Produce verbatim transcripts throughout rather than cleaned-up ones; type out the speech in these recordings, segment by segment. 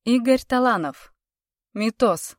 Игорь Таланов. Митоз.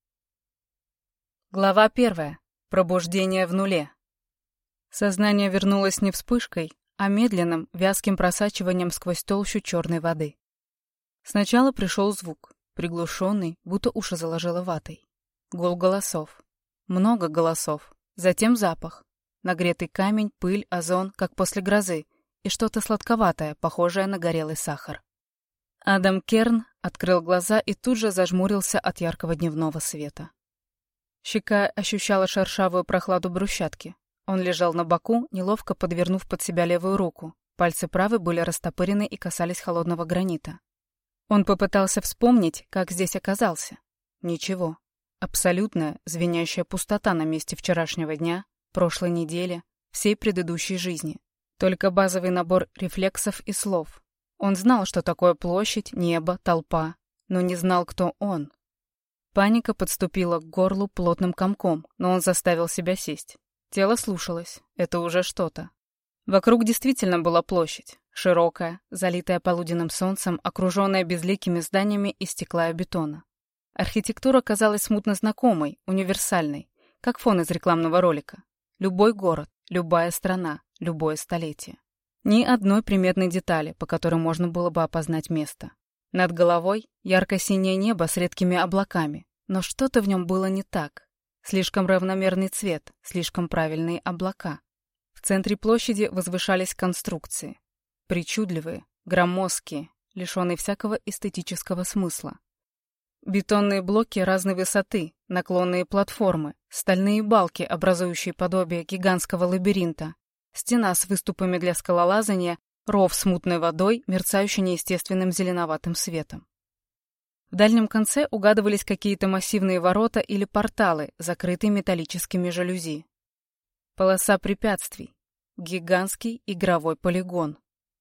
Глава первая. Пробуждение в нуле. Сознание вернулось не вспышкой, а медленным, вязким просачиванием сквозь толщу черной воды. Сначала пришел звук, приглушенный, будто уши заложило ватой. Гул голосов. Много голосов. Затем запах. Нагретый камень, пыль, озон, как после грозы, и что-то сладковатое, похожее на горелый сахар. Адам Керн открыл глаза и тут же зажмурился от яркого дневного света. Щека ощущала шершавую прохладу брусчатки. Он лежал на боку, неловко подвернув под себя левую руку. Пальцы правой были растопырены и касались холодного гранита. Он попытался вспомнить, как здесь оказался. Ничего. Абсолютная, звенящая пустота на месте вчерашнего дня, прошлой недели, всей предыдущей жизни. Только базовый набор рефлексов и слов. Он знал, что такое площадь, небо, толпа, но не знал, кто он. Паника подступила к горлу плотным комком, но он заставил себя сесть. Тело слушалось, это уже что-то. Вокруг действительно была площадь, широкая, залитая полуденным солнцем, окруженная безликими зданиями из стекла и бетона. Архитектура казалась смутно знакомой, универсальной, как фон из рекламного ролика. Любой город, любая страна, любое столетие. Ни одной приметной детали, по которой можно было бы опознать место. Над головой ярко-синее небо с редкими облаками, но что-то в нем было не так. Слишком равномерный цвет, слишком правильные облака. В центре площади возвышались конструкции. Причудливые, громоздкие, лишенные всякого эстетического смысла. Бетонные блоки разной высоты, наклонные платформы, стальные балки, образующие подобие гигантского лабиринта, стена с выступами для скалолазания, ров с мутной водой, мерцающий неестественным зеленоватым светом. В дальнем конце угадывались какие-то массивные ворота или порталы, закрытые металлическими жалюзи. Полоса препятствий. Гигантский игровой полигон.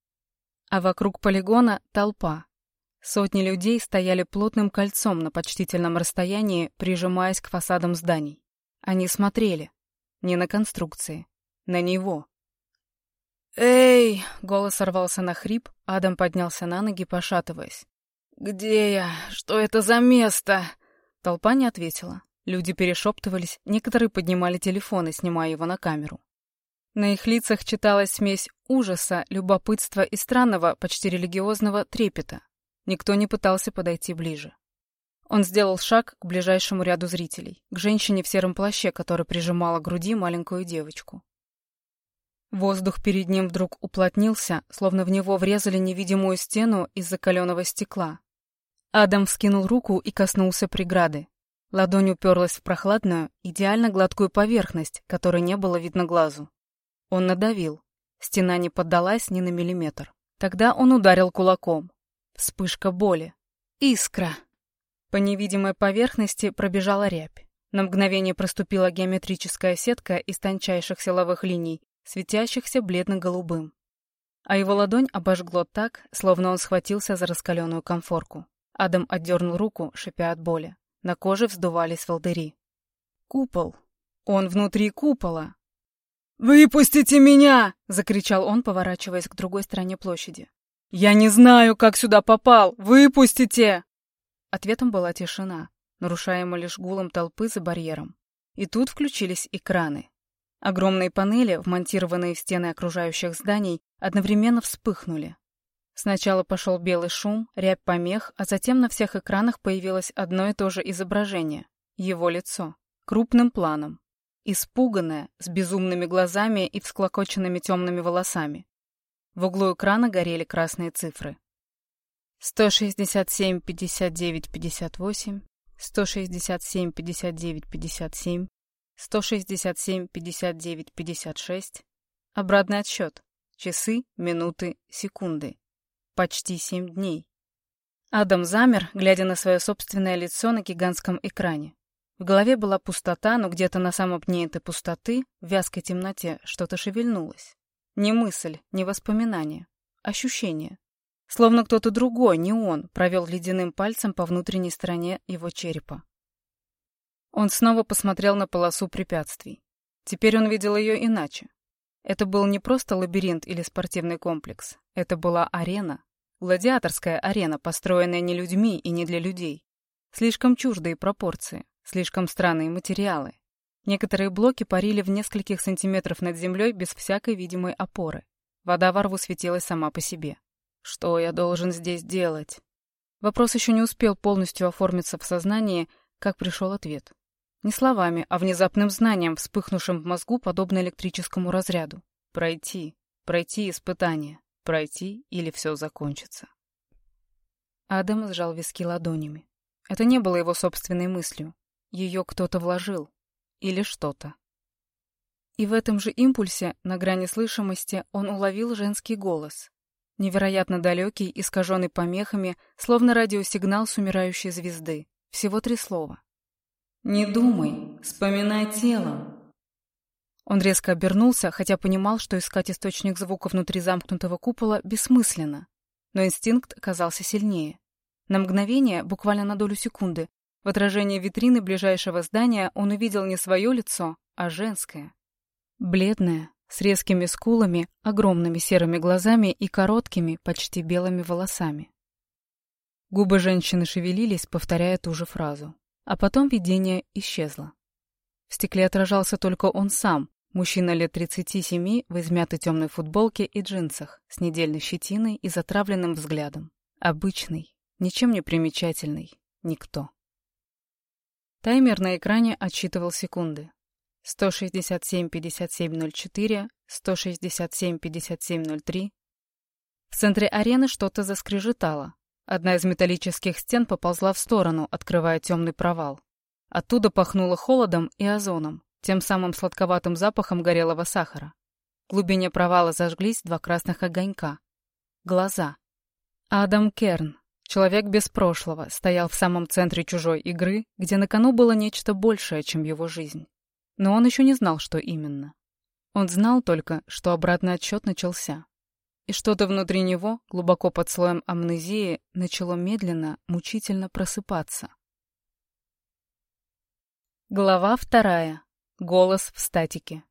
А вокруг полигона толпа. Сотни людей стояли плотным кольцом на почтительном расстоянии, прижимаясь к фасадам зданий. Они смотрели. Не на конструкции. На него. «Эй!» — голос сорвался на хрип, Адам поднялся на ноги, пошатываясь. «Где я? Что это за место?» Толпа не ответила. Люди перешептывались, некоторые поднимали телефоны, снимая его на камеру. На их лицах читалась смесь ужаса, любопытства и странного, почти религиозного трепета. Никто не пытался подойти ближе. Он сделал шаг к ближайшему ряду зрителей, к женщине в сером плаще, которая прижимала к груди маленькую девочку. Воздух перед ним вдруг уплотнился, словно в него врезали невидимую стену из закаленного стекла. Адам вскинул руку и коснулся преграды. Ладонь уперлась в прохладную, идеально гладкую поверхность, которой не было видно глазу. Он надавил. Стена не поддалась ни на миллиметр. Тогда он ударил кулаком. Вспышка боли. Искра. По невидимой поверхности пробежала рябь. На мгновение проступила геометрическая сетка из тончайших силовых линий, светящихся бледно-голубым. А его ладонь обожгло так, словно он схватился за раскаленную конфорку. Адам отдернул руку, шипя от боли. На коже вздувались волдыри. Купол. Он внутри купола. «Выпустите меня!» — закричал он, поворачиваясь к другой стороне площади. «Я не знаю, как сюда попал! Выпустите!» Ответом была тишина, нарушаемая лишь гулом толпы за барьером. И тут включились экраны. Огромные панели, вмонтированные в стены окружающих зданий, одновременно вспыхнули. Сначала пошел белый шум, рябь помех, а затем на всех экранах появилось одно и то же изображение — его лицо, крупным планом, испуганное, с безумными глазами и всклокоченными темными волосами. В углу экрана горели красные цифры. сто шестьдесят семь пятьдесят девять пятьдесят восемь, сто шестьдесят семь пятьдесят девять пятьдесят семь, сто шестьдесят семь пятьдесят девять пятьдесят шесть. Обратный отсчет. Часы, минуты, секунды. Почти семь дней. Адам замер, глядя на свое собственное лицо на гигантском экране. В голове была пустота, но где-то на самом дне этой пустоты, в вязкой темноте, что-то шевельнулось. Не мысль, не воспоминание. Ощущение. Словно кто-то другой, не он, провел ледяным пальцем по внутренней стороне его черепа. Он снова посмотрел на полосу препятствий. Теперь он видел ее иначе. Это был не просто лабиринт или спортивный комплекс. Это была арена. Гладиаторская арена, построенная не людьми и не для людей. Слишком чуждые пропорции, слишком странные материалы. Некоторые блоки парили в нескольких сантиметров над землей без всякой видимой опоры. Вода во рву светилась сама по себе. Что я должен здесь делать? Вопрос еще не успел полностью оформиться в сознании, как пришел ответ. Не словами, а внезапным знанием, вспыхнувшим в мозгу, подобно электрическому разряду. Пройти, пройти испытание, пройти или все закончится. Адам сжал виски ладонями. Это не было его собственной мыслью. Ее кто-то вложил. Или что-то. И в этом же импульсе, на грани слышимости, он уловил женский голос. Невероятно далекий, искаженный помехами, словно радиосигнал с умирающей звезды. Всего три слова. «Не думай, вспоминай телом». Он резко обернулся, хотя понимал, что искать источник звука внутри замкнутого купола бессмысленно. Но инстинкт оказался сильнее. На мгновение, буквально на долю секунды, в отражении витрины ближайшего здания он увидел не свое лицо, а женское. Бледное, с резкими скулами, огромными серыми глазами и короткими, почти белыми волосами. Губы женщины шевелились, повторяя ту же фразу. А потом видение исчезло. В стекле отражался только он сам, мужчина лет тридцати семи в измятой темной футболке и джинсах, с недельной щетиной и затравленным взглядом. Обычный, ничем не примечательный, никто. Таймер на экране отсчитывал секунды. сто шестьдесят семь пятьдесят семь ноль четыре, сто шестьдесят семь пятьдесят семь ноль три. В центре арены что-то заскрежетало. Одна из металлических стен поползла в сторону, открывая темный провал. Оттуда пахнуло холодом и озоном, тем самым сладковатым запахом горелого сахара. В глубине провала зажглись два красных огонька. Глаза. Адам Керн, человек без прошлого, стоял в самом центре чужой игры, где на кону было нечто большее, чем его жизнь. Но он еще не знал, что именно. Он знал только, что обратный отсчет начался. И что-то внутри него, глубоко под слоем амнезии, начало медленно, мучительно просыпаться. Глава вторая. Голос в статике.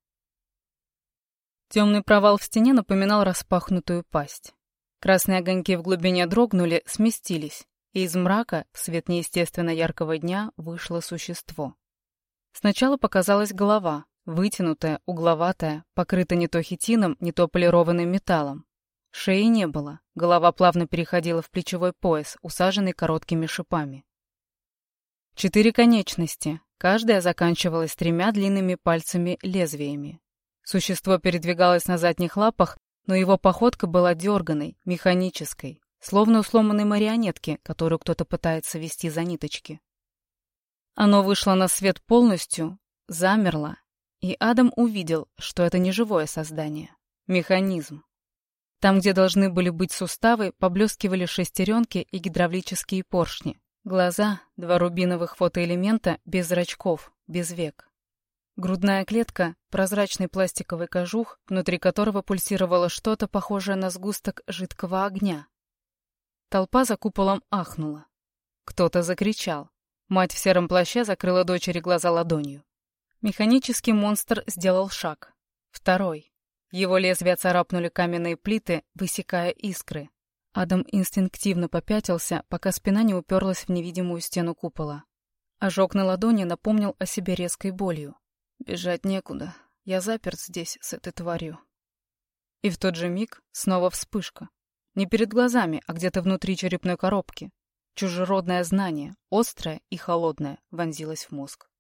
Темный провал в стене напоминал распахнутую пасть. Красные огоньки в глубине дрогнули, сместились, и из мрака, в свет неестественно яркого дня, вышло существо. Сначала показалась голова, вытянутая, угловатая, покрыта не то хитином, не то полированным металлом. Шеи не было, голова плавно переходила в плечевой пояс, усаженный короткими шипами. Четыре конечности, каждая заканчивалась тремя длинными пальцами-лезвиями. Существо передвигалось на задних лапах, но его походка была дерганой, механической, словно у сломанной марионетки, которую кто-то пытается вести за ниточки. Оно вышло на свет полностью, замерло, и Адам увидел, что это не живое создание, механизм. Там, где должны были быть суставы, поблескивали шестеренки и гидравлические поршни. Глаза, два рубиновых фотоэлемента, без зрачков, без век. Грудная клетка, прозрачный пластиковый кожух, внутри которого пульсировало что-то похожее на сгусток жидкого огня. Толпа за куполом ахнула. Кто-то закричал. Мать в сером плаще закрыла дочери глаза ладонью. Механический монстр сделал шаг. Второй. Его лезвия царапнули каменные плиты, высекая искры. Адам инстинктивно попятился, пока спина не уперлась в невидимую стену купола. Ожог на ладони напомнил о себе резкой болью. Бежать некуда. Я заперт здесь с этой тварью. И в тот же миг снова вспышка. Не перед глазами, а где-то внутри черепной коробки. Чужеродное знание, острое и холодное, вонзилось в мозг.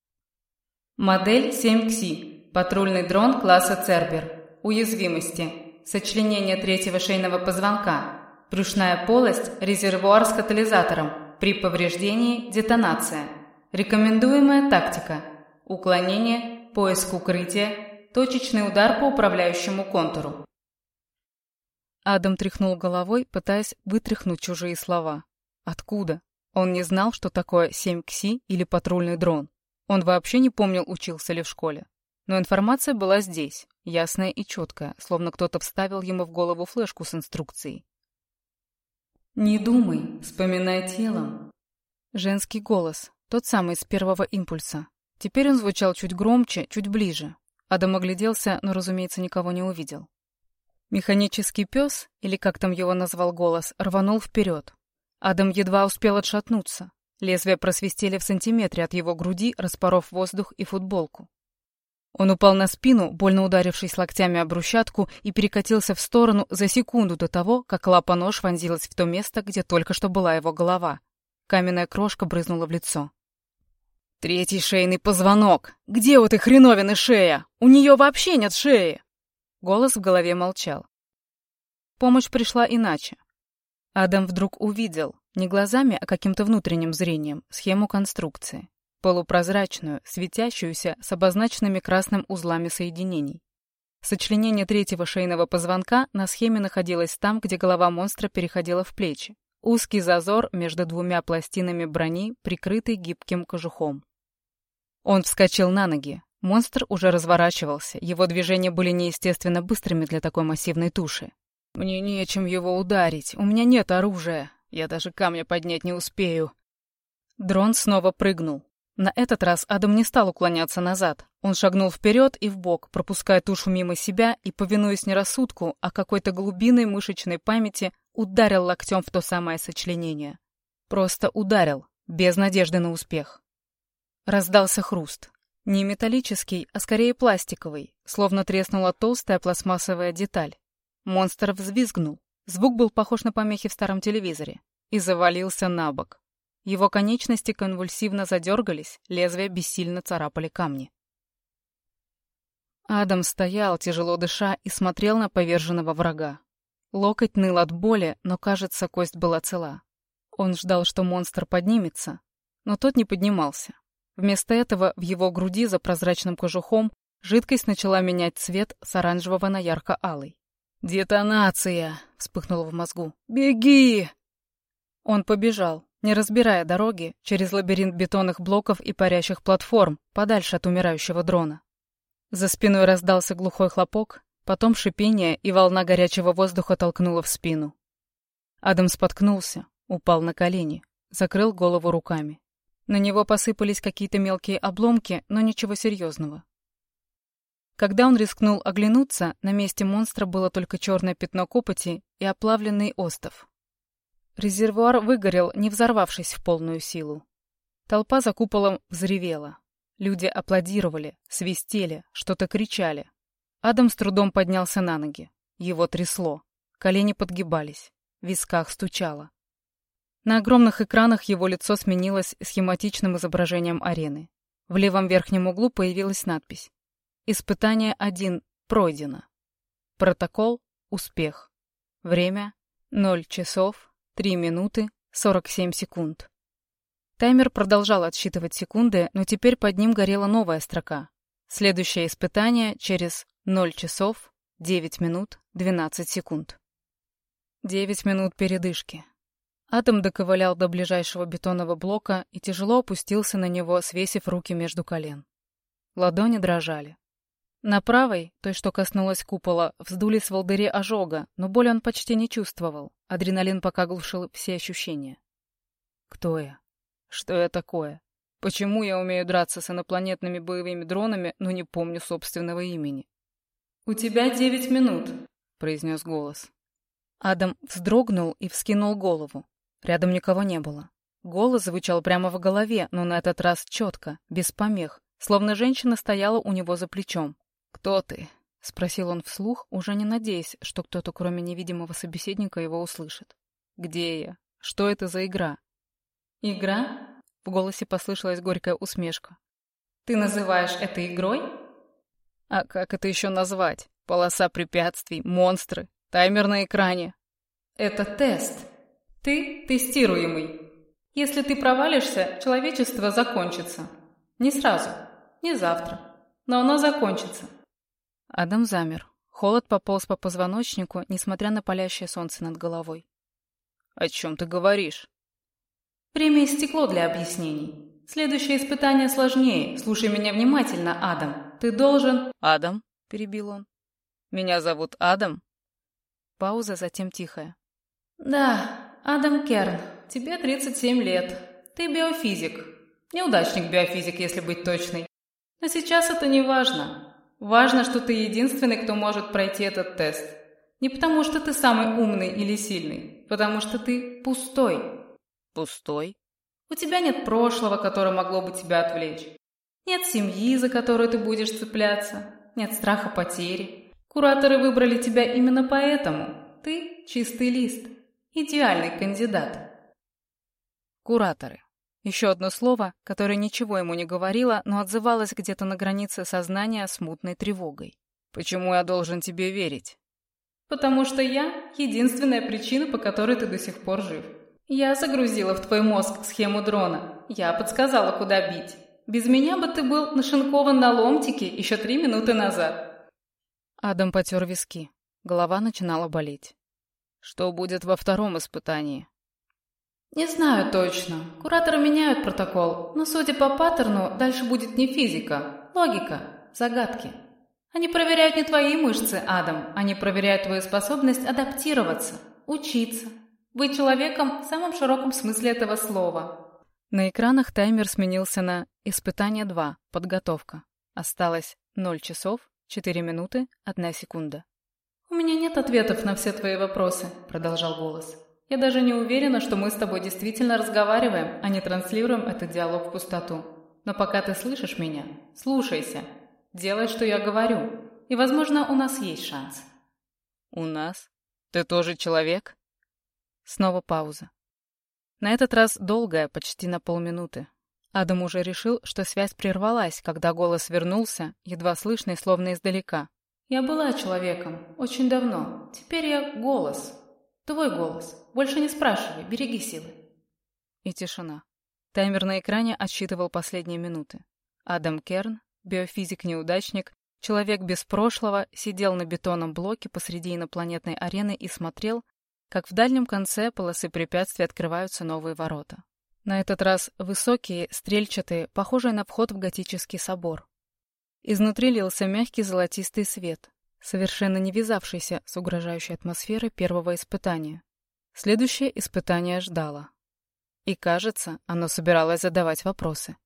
Модель семь кси. Патрульный дрон класса Цербер. Уязвимости. Сочленение третьего шейного позвонка. Брюшная полость, резервуар с катализатором. При повреждении – детонация. Рекомендуемая тактика. Уклонение, поиск укрытия, точечный удар по управляющему контуру. Адам тряхнул головой, пытаясь вытряхнуть чужие слова. Откуда? Он не знал, что такое семь кси или патрульный дрон. Он вообще не помнил, учился ли в школе. Но информация была здесь, ясная и четкая, словно кто-то вставил ему в голову флешку с инструкцией. «Не думай, вспоминай телом». Женский голос, тот самый с первого импульса. Теперь он звучал чуть громче, чуть ближе. Адам огляделся, но, разумеется, никого не увидел. Механический пес, или как там его назвал голос, рванул вперед. Адам едва успел отшатнуться. Лезвия просвистели в сантиметре от его груди, распоров воздух и футболку. Он упал на спину, больно ударившись локтями об брусчатку, и перекатился в сторону за секунду до того, как лапа-нож вонзилась в то место, где только что была его голова. Каменная крошка брызнула в лицо. «Третий шейный позвонок! Где у этой хреновины шея? У нее вообще нет шеи!» Голос в голове молчал. Помощь пришла иначе. Адам вдруг увидел, не глазами, а каким-то внутренним зрением, схему конструкции. Полупрозрачную, светящуюся, с обозначенными красным узлами соединений. Сочленение третьего шейного позвонка на схеме находилось там, где голова монстра переходила в плечи. Узкий зазор между двумя пластинами брони, прикрытый гибким кожухом. Он вскочил на ноги. Монстр уже разворачивался, его движения были неестественно быстрыми для такой массивной туши. «Мне нечем его ударить, у меня нет оружия, я даже камня поднять не успею». Дрон снова прыгнул. На этот раз Адам не стал уклоняться назад. Он шагнул вперед и вбок, пропуская тушу мимо себя и, повинуясь не рассудку, а какой-то глубинной мышечной памяти, ударил локтем в то самое сочленение. Просто ударил, без надежды на успех. Раздался хруст. Не металлический, а скорее пластиковый, словно треснула толстая пластмассовая деталь. Монстр взвизгнул. Звук был похож на помехи в старом телевизоре. И завалился на бок. Его конечности конвульсивно задергались, лезвия бессильно царапали камни. Адам стоял, тяжело дыша, и смотрел на поверженного врага. Локоть ныл от боли, но, кажется, кость была цела. Он ждал, что монстр поднимется, но тот не поднимался. Вместо этого в его груди за прозрачным кожухом жидкость начала менять цвет с оранжевого на ярко-алый. «Детонация!» — вспыхнуло в мозгу. «Беги!» Он побежал, не разбирая дороги, через лабиринт бетонных блоков и парящих платформ, подальше от умирающего дрона. За спиной раздался глухой хлопок, потом шипение, и волна горячего воздуха толкнула в спину. Адам споткнулся, упал на колени, закрыл голову руками. На него посыпались какие-то мелкие обломки, но ничего серьезного. Когда он рискнул оглянуться, на месте монстра было только черное пятно копоти и оплавленный остов. Резервуар выгорел, не взорвавшись в полную силу. Толпа за куполом взревела. Люди аплодировали, свистели, что-то кричали. Адам с трудом поднялся на ноги. Его трясло. Колени подгибались. В висках стучало. На огромных экранах его лицо сменилось схематичным изображением арены. В левом верхнем углу появилась надпись. Испытание один пройдено. Протокол успех. Время ноль часов три минуты сорок семь секунд. Таймер продолжал отсчитывать секунды, но теперь под ним горела новая строка. Следующее испытание через ноль часов девять минут двенадцать секунд. девять минут передышки. Адам доковылял до ближайшего бетонного блока и тяжело опустился на него, свесив руки между колен. Ладони дрожали. На правой, той, что коснулась купола, вздулись волдыри ожога, но боль он почти не чувствовал. Адреналин пока глушил все ощущения. Кто я? Что я такое? Почему я умею драться с инопланетными боевыми дронами, но не помню собственного имени? «У тебя девять минут», — произнес голос. Адам вздрогнул и вскинул голову. Рядом никого не было. Голос звучал прямо в голове, но на этот раз четко, без помех, словно женщина стояла у него за плечом. «Кто ты?» — спросил он вслух, уже не надеясь, что кто-то, кроме невидимого собеседника, его услышит. «Где я? Что это за игра?» «Игра?» — в голосе послышалась горькая усмешка. «Ты называешь это игрой?» «А как это еще назвать? Полоса препятствий, монстры, таймер на экране». «Это тест. Ты тестируемый. Если ты провалишься, человечество закончится. Не сразу, не завтра, но оно закончится». Адам замер. Холод пополз по позвоночнику, несмотря на палящее солнце над головой. «О чем ты говоришь?» «Время истекло для объяснений. Следующее испытание сложнее. Слушай меня внимательно, Адам. Ты должен...» «Адам?» — перебил он. «Меня зовут Адам?» Пауза, затем тихая. «Да, Адам Керн. Тебе тридцать семь лет. Ты биофизик. Неудачник-биофизик, если быть точной. Но сейчас это не важно. Важно, что ты единственный, кто может пройти этот тест. Не потому, что ты самый умный или сильный, потому что ты пустой. Пустой? У тебя нет прошлого, которое могло бы тебя отвлечь. Нет семьи, за которую ты будешь цепляться. Нет страха потери. Кураторы выбрали тебя именно поэтому. Ты чистый лист. Идеальный кандидат. Кураторы. Еще одно слово, которое ничего ему не говорило, но отзывалось где-то на границе сознания смутной тревогой. «Почему я должен тебе верить?» «Потому что я — единственная причина, по которой ты до сих пор жив. Я загрузила в твой мозг схему дрона. Я подсказала, куда бить. Без меня бы ты был нашинкован на ломтики еще три минуты назад». Адам потер виски. Голова начинала болеть. «Что будет во втором испытании?» «Не знаю точно. Кураторы меняют протокол, но, судя по паттерну, дальше будет не физика, логика, загадки. Они проверяют не твои мышцы, Адам, они проверяют твою способность адаптироваться, учиться, быть человеком в самом широком смысле этого слова». На экранах таймер сменился на «Испытание два. Подготовка». Осталось ноль часов, четыре минуты, одна секунда. «У меня нет ответов на все твои вопросы», — продолжал голос. «Я даже не уверена, что мы с тобой действительно разговариваем, а не транслируем этот диалог в пустоту. Но пока ты слышишь меня, слушайся, делай, что я говорю, и, возможно, у нас есть шанс». «У нас? Ты тоже человек?» Снова пауза. На этот раз долгая, почти на полминуты. Адам уже решил, что связь прервалась, когда голос вернулся, едва слышный, словно издалека. «Я была человеком. Очень давно. Теперь я голос. Твой голос. Больше не спрашивай. Береги силы». И тишина. Таймер на экране отсчитывал последние минуты. Адам Керн, биофизик-неудачник, человек без прошлого, сидел на бетонном блоке посреди инопланетной арены и смотрел, как в дальнем конце полосы препятствий открываются новые ворота. На этот раз высокие, стрельчатые, похожие на вход в готический собор. Изнутри лился мягкий золотистый свет, совершенно не вязавшийся с угрожающей атмосферой первого испытания. Следующее испытание ждало. И, кажется, оно собиралось задавать вопросы.